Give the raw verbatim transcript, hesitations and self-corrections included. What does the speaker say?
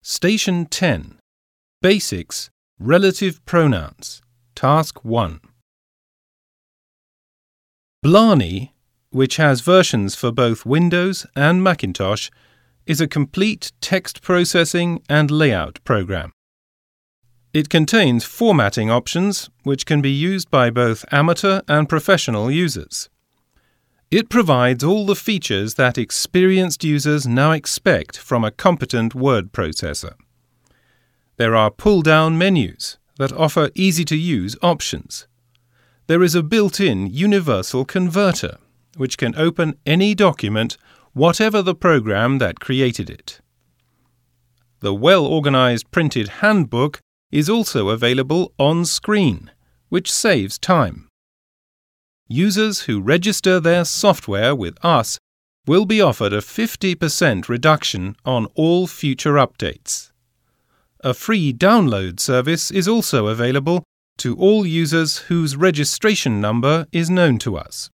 Station ten. Basics, Relative Pronouns. Task one. Blarney, which has versions for both Windows and Macintosh, is a complete text processing and layout program. It contains formatting options which can be used by both amateur and professional users. It provides all the features that experienced users now expect from a competent word processor. There are pull-down menus that offer easy-to-use options. There is a built-in universal converter, which can open any document, whatever the program that created it. The well-organized printed handbook is also available on screen, which saves time. Users who register their software with us will be offered a fifty percent reduction on all future updates. A free download service is also available to all users whose registration number is known to us.